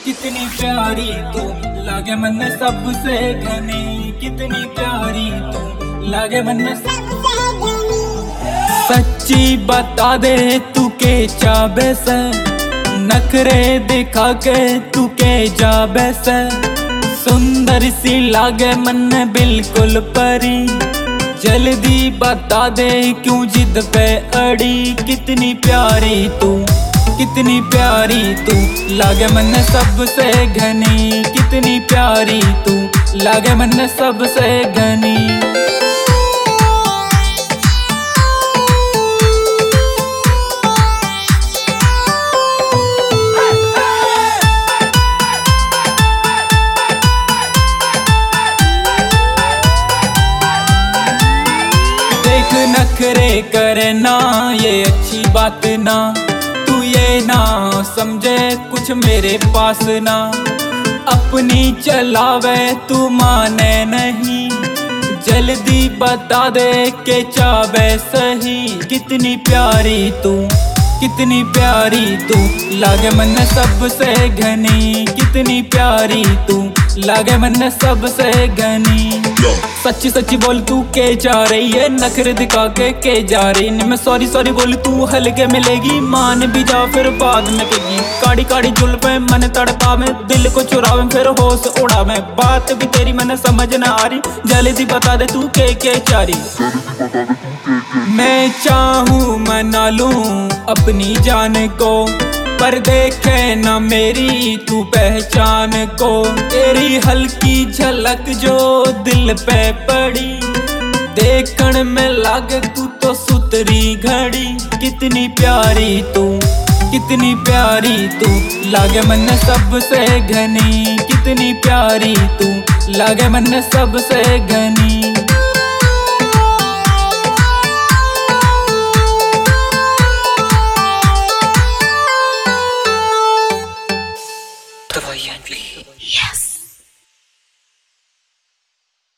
कितनी प्यारी तू लागे मन सबसे घनी, कितनी प्यारी तू लागे मन सबसे घनी। सच्ची बता दे तू के चाबे से, नखरे दिखा के तू के जाबे से। सुंदर सी लागे मन बिल्कुल परी, जल्दी बता दे क्यों जिद पे अड़ी। कितनी प्यारी तू, कितनी प्यारी तू लागे मन सबसे घनी, कितनी प्यारी तू लागे मन सबसे घनी। देख नखरे करना ये अच्छी बात ना, तू ये ना समझे कुछ मेरे पास ना। अपनी चलावे तू माने नहीं, जल्दी बता दे के चाबे सही। कितनी प्यारी तू, कितनी प्यारी तू लागे मन सबसे घनी, कितनी प्यारी तू लागे मन सबसे घनी। सच्ची सच्ची बोल तू के जा रही है, नखरे दिखा के जा रही। मैं सॉरी सॉरी बोल तू हल्के मिलेगी, मान भी जा फिर बाद में कहेगी। काड़ी काड़ी जुल्फे मन तड़पा में, दिल को चुरावे फिर होश उड़ा में। बात भी तेरी मन समझ न आ रही, जल्दी बता दे तू के चारी। मैं चाहूँ मना लूं अपनी जान को, पर देखे न मेरी तू पहचान को। तेरी हल्की झलक जो दिल पे पड़ी, देखण में लागे तू तो सुतरी घड़ी। कितनी प्यारी तू, कितनी प्यारी तू लागे मन सबसे घनी, कितनी प्यारी तू लागे मन सबसे घनी। Yes.